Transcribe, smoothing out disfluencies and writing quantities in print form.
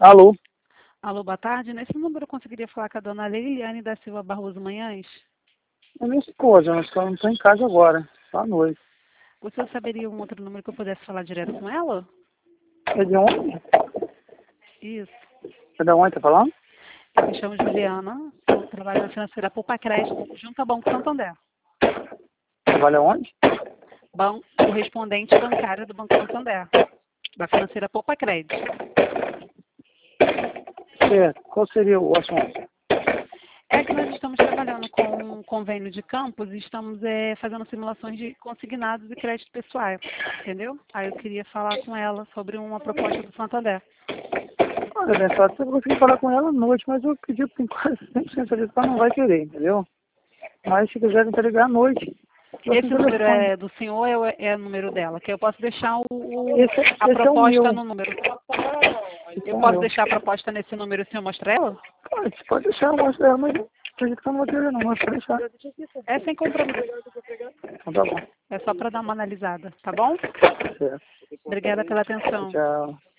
Alô? Alô, boa tarde. Nesse número eu conseguiria falar com a dona Leiliane da Silva Barroso Manhães? É minha esposa, mas ela não está em casa agora, só à noite. Você saberia um outro número que eu pudesse falar direto com ela? É de onde? Isso. É de onde tá falando? Eu me chamo Juliana, eu trabalho na financeira Poupa Crédito, junto ao Banco Santander. Trabalha onde? Correspondente bancário do Banco Santander, da financeira Poupa Crédito. Certo. Qual seria o assunto? É que nós estamos trabalhando com um convênio de campos e estamos fazendo simulações de consignados e crédito pessoal, entendeu? Aí eu queria falar com ela sobre uma proposta do Santander. Olha, bem, só se eu conseguir falar com ela à noite, mas eu acredito que tem quase 100% de certeza que ela não vai querer, entendeu? Mas se quiser tentar ligar à noite, eu Esse tenho número telefone. é do senhor ou é o número dela? Que eu posso deixar a Esse é o meu. proposta no número. Esse é Eu o posso meu. deixar a proposta nesse número e o senhor mostra ela? Pode deixar, eu mostro dela, mas eu acredito que eu não vou querer não, mas pode deixar. É sem compromisso. Então tá bom. É só para dar uma analisada, tá bom? Certo. Obrigada pela atenção. Tchau.